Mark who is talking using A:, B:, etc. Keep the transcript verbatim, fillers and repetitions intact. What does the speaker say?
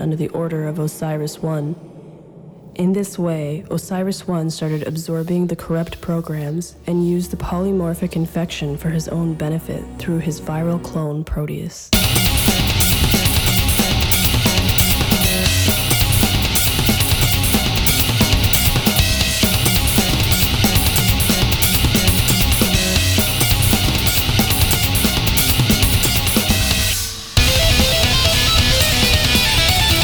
A: under the order of Osiris One. In this way, Osiris One started absorbing the corrupt programs and used the polymorphic infection for his own benefit through his viral clone Proteus.